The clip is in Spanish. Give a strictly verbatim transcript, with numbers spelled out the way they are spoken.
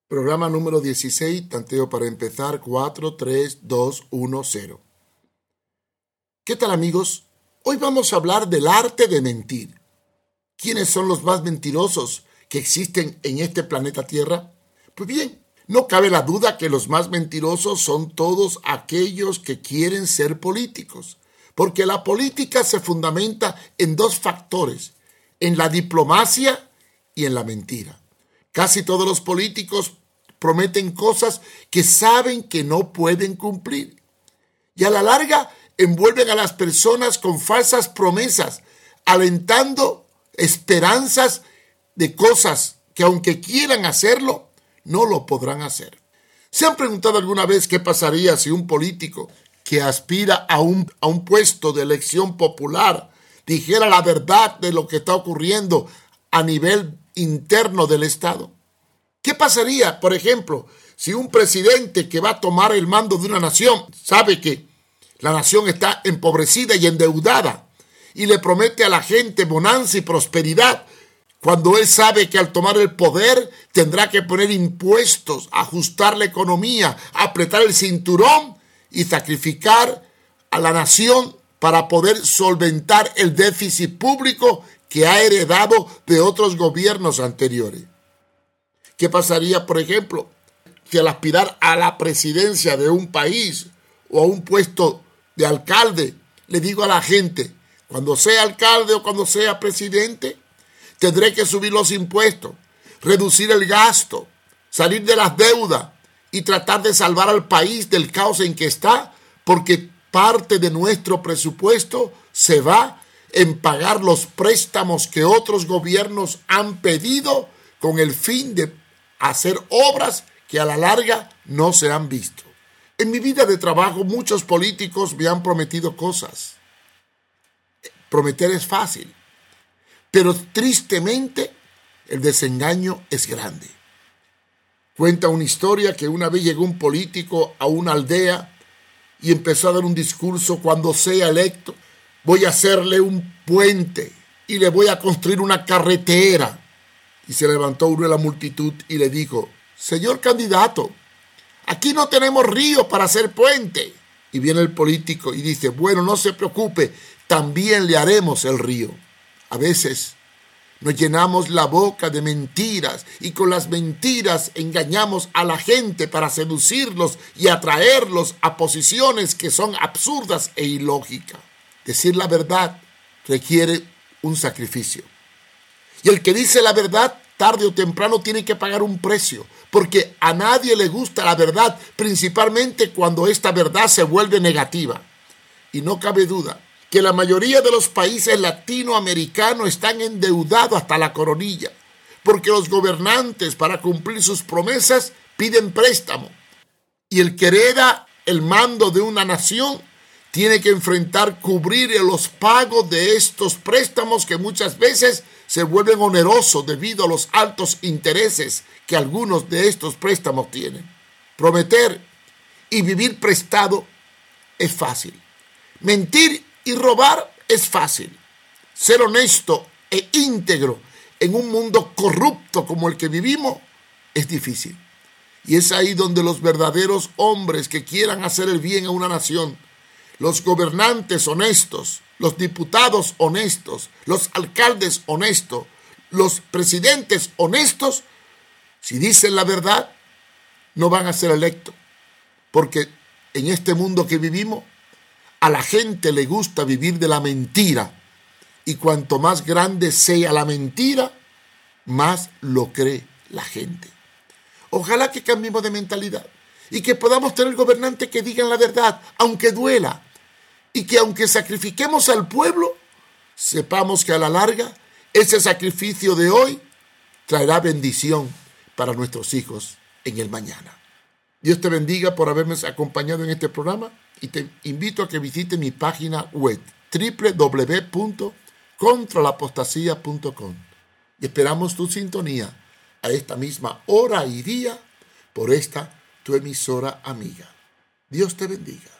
Programa número dieciséis, tanteo para empezar, cuatro, tres, dos, uno, cero. ¿Qué tal, amigos? Hoy vamos a hablar del arte de mentir. ¿Quiénes son los más mentirosos que existen en este planeta Tierra? Pues bien, no cabe la duda que los más mentirosos son todos aquellos que quieren ser políticos, porque la política se fundamenta en dos factores, en la diplomacia y en la mentira. Casi todos los políticos prometen cosas que saben que no pueden cumplir. Y a la larga envuelven a las personas con falsas promesas, alentando esperanzas de cosas que aunque quieran hacerlo, no lo podrán hacer. ¿Se han preguntado alguna vez qué pasaría si un político que aspira a un, a un puesto de elección popular dijera la verdad de lo que está ocurriendo a nivel interno del Estado? ¿Qué pasaría, por ejemplo, si un presidente que va a tomar el mando de una nación sabe que la nación está empobrecida y endeudada y le promete a la gente bonanza y prosperidad, cuando él sabe que al tomar el poder tendrá que poner impuestos, ajustar la economía, apretar el cinturón y sacrificar a la nación para poder solventar el déficit público que ha heredado de otros gobiernos anteriores? ¿Qué pasaría, por ejemplo, si al aspirar a la presidencia de un país o a un puesto de alcalde, le digo a la gente, cuando sea alcalde o cuando sea presidente, tendré que subir los impuestos, reducir el gasto, salir de las deudas y tratar de salvar al país del caos en que está, porque parte de nuestro presupuesto se va en pagar los préstamos que otros gobiernos han pedido con el fin de hacer obras que a la larga no se han visto. En mi vida de trabajo muchos políticos me han prometido cosas. Prometer es fácil, pero tristemente el desengaño es grande. Cuenta una historia que una vez llegó un político a una aldea y empezó a dar un discurso: cuando sea electo voy a hacerle un puente y le voy a construir una carretera. Y se levantó uno de la multitud y le dijo: señor candidato, aquí no tenemos río para hacer puente. Y viene el político y dice: bueno, no se preocupe, también le haremos el río. A veces nos llenamos la boca de mentiras y con las mentiras engañamos a la gente para seducirlos y atraerlos a posiciones que son absurdas e ilógicas. Decir la verdad requiere un sacrificio. Y el que dice la verdad, tarde o temprano tiene que pagar un precio, porque a nadie le gusta la verdad, principalmente cuando esta verdad se vuelve negativa. Y no cabe duda que la mayoría de los países latinoamericanos están endeudados hasta la coronilla, porque los gobernantes, para cumplir sus promesas, piden préstamo. Y el que hereda el mando de una nación tiene que enfrentar cubrir los pagos de estos préstamos que muchas veces se vuelven onerosos debido a los altos intereses que algunos de estos préstamos tienen. Prometer y vivir prestado es fácil. Mentir y robar es fácil. Ser honesto e íntegro en un mundo corrupto como el que vivimos es difícil. Y es ahí donde los verdaderos hombres que quieran hacer el bien a una nación, los gobernantes honestos, los diputados honestos, los alcaldes honestos, los presidentes honestos, si dicen la verdad, no van a ser electos. Porque en este mundo que vivimos, a la gente le gusta vivir de la mentira. Y cuanto más grande sea la mentira, más lo cree la gente. Ojalá que cambiemos de mentalidad y que podamos tener gobernantes que digan la verdad, aunque duela. Y que aunque sacrifiquemos al pueblo, sepamos que a la larga ese sacrificio de hoy traerá bendición para nuestros hijos en el mañana. Dios te bendiga por haberme acompañado en este programa y te invito a que visites mi página web doble u doble u doble u punto contra la apostasía punto com y esperamos tu sintonía a esta misma hora y día por esta tu emisora amiga. Dios te bendiga.